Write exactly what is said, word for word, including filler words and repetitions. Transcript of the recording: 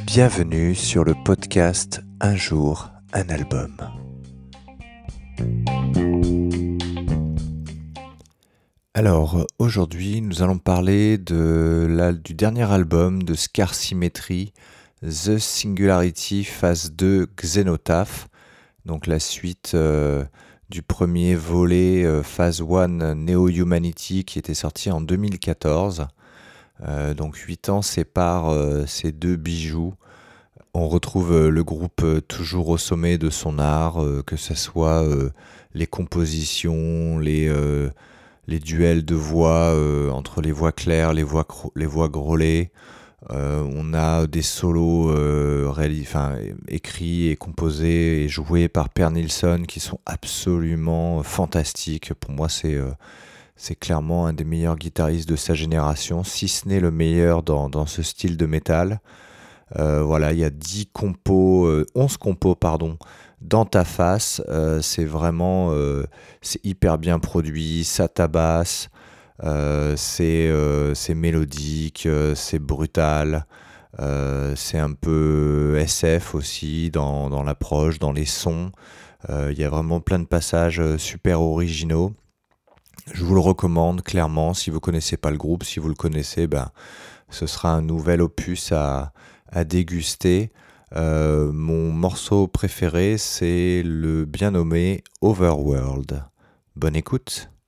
Bienvenue sur le podcast Un jour, un album. Alors, aujourd'hui, nous allons parler de la, du dernier album de Scar Symmetry, The Singularity Phase deux Xenotaph, donc la suite euh, du premier volet euh, Phase un Neo-Humanity qui était sorti en deux mille quatorze. Euh, donc huit ans séparent euh, ces deux bijoux. On retrouve euh, le groupe euh, toujours au sommet de son art, euh, que ce soit euh, les compositions, les, euh, les duels de voix euh, entre les voix claires, les voix, cro- les voix grôlées. Euh, on a des solos euh, réali- enfin, écrits et composés et joués par Per Nilsson qui sont absolument fantastiques. Pour moi, c'est, euh, c'est clairement un des meilleurs guitaristes de sa génération, si ce n'est le meilleur dans, dans ce style de métal. Euh, voilà, il y a dix compos, euh, onze compos, pardon, dans ta face. Euh, c'est vraiment, euh, c'est hyper bien produit, ça tabasse, euh, c'est, euh, c'est mélodique, euh, c'est brutal, euh, c'est un peu S F aussi dans, dans l'approche, dans les sons. Euh, Il y a vraiment plein de passages euh, super originaux. Je vous le recommande clairement. Si vous connaissez pas le groupe, si vous le connaissez, ben ce sera un nouvel opus à, à déguster. Euh, mon morceau préféré, c'est le bien nommé Overworld. Bonne écoute.